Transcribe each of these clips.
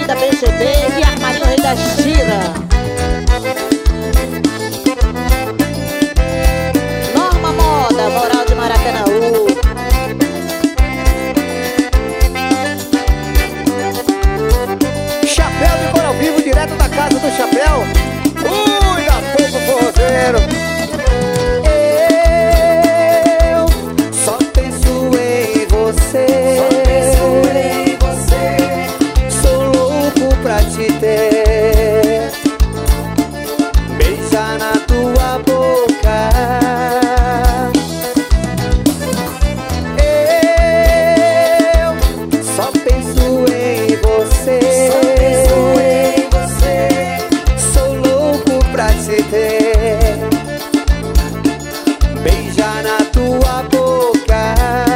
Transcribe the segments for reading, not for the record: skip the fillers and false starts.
da BGB e Armarinho Rei da Tira. Norma Moda, Moral de Maracanaú. Chapéu de Cor ao Vivo, direto da casa do Chapéu. Cuida, povo forrozeiro. Eu só penso em você. Sou louco pra te ter, beijar na tua boca. Eu só penso em você. Sou louco pra te ter, beijar na tua boca.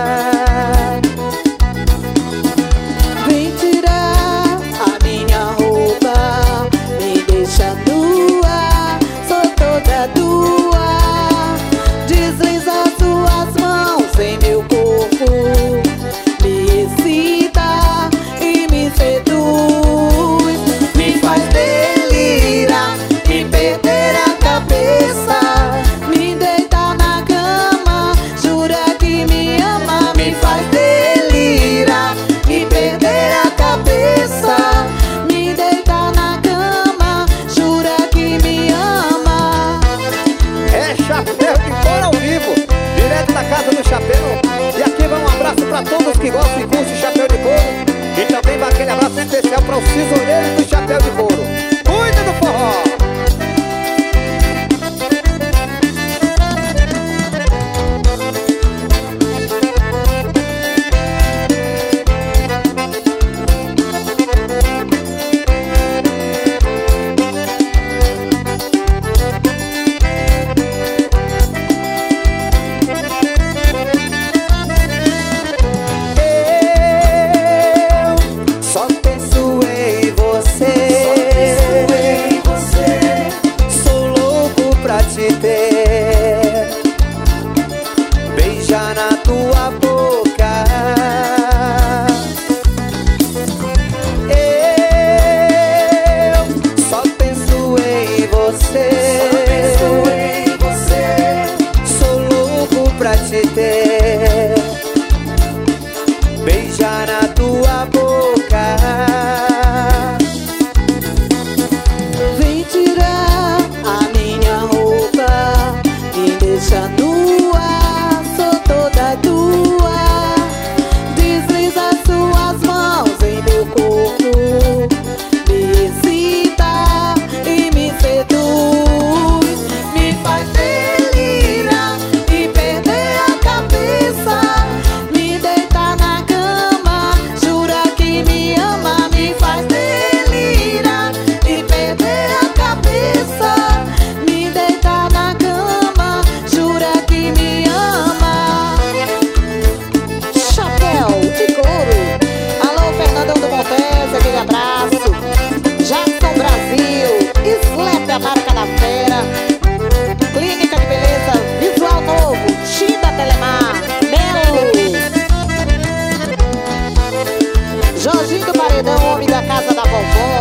Vem tirar a minha roupa, me deixa nua, sou toda tua. Desliza suas mãos em meu corpo, me excita e me seduz. Me faz delirar, me perder a cabeça. Me deita na cama, jura que me ama. Me faz delirar, me perder a cabeça. Me deita na cama, jura que me ama. É Chapéu de Cor ao Vivo, direto da casa do Chapéu. E aqui vai um abraço pra todos que gostam e curtem Chapéu de Couro. E também vai aquele abraço especial para os tesoureiros do Chapéu de Couro. Cuida do forró! Só penso em você. Sou louco pra te ter, beijar na tua boca. Eu só penso em você. Sou louco pra te ter, beijar na tua boca. Vem tirar a minha roupa, me deixa nua, sou toda tua. Desliza suas mãos em meu corpo, me excita e me seduz. Me faz delirar e perder a cabeça. Me deita na cama, jura que me ama. Me faz delirar e perder a cabeça. Me deita na cama, jura que me ama. Chapéu de Couro. Alô, Fernandão do Montes, aquele abraço. Jackson Brasil, Slap, a marca da fera. Clínica de Beleza, Visual Novo, Chida Telemar, Melo. Jorginho do Paredão, homem da casa da vovó.